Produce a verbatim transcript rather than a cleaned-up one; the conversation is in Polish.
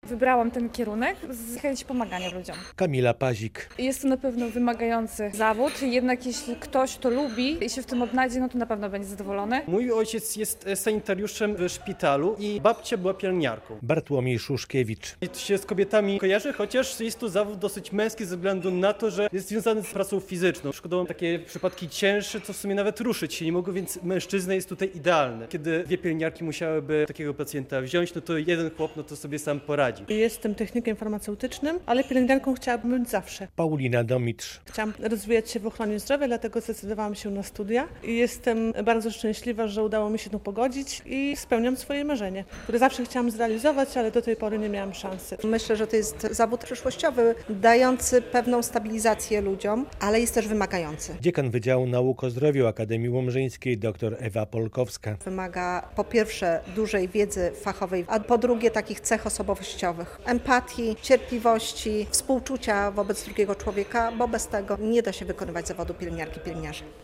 Wybrałam ten kierunek z chęci pomagania ludziom. Kamila Pazik. Jest to na pewno wymagający zawód, jednak jeśli ktoś to lubi i się w tym odnajdzie, no to na pewno będzie zadowolony. Mój ojciec jest sanitariuszem w szpitalu i babcia była pielęgniarką. Bartłomiej Szuszkiewicz. I to się z kobietami kojarzy, chociaż jest to zawód dosyć męski ze względu na to, że jest związany z pracą fizyczną. Szkodą takie przypadki cięższe, co w sumie nawet ruszyć się nie mogą, więc mężczyzna jest tutaj idealny. Kiedy dwie pielęgniarki musiałyby takiego pacjenta wziąć, no to jeden chłop no to sobie sam poradzi. Jestem technikiem farmaceutycznym, ale pielęgniarką chciałabym być zawsze. Paulina Domitrz. Chciałam rozwijać się w ochronie zdrowia, dlatego zdecydowałam się na studia i jestem bardzo szczęśliwa, że udało mi się to pogodzić i spełniam swoje marzenie, które zawsze chciałam zrealizować, ale do tej pory nie miałam szansy. Myślę, że to jest zawód przyszłościowy, dający pewną stabilizację ludziom, ale jest też wymagający. Dziekan Wydziału Nauk o Zdrowiu Akademii Łomżyńskiej dr Ewa Polkowska. Wymaga po pierwsze dużej wiedzy fachowej, a po drugie takich cech osobowościowych. Empatii, cierpliwości, współczucia wobec drugiego człowieka, bo bez tego nie da się wykonywać zawodu pielęgniarki, pielęgniarza.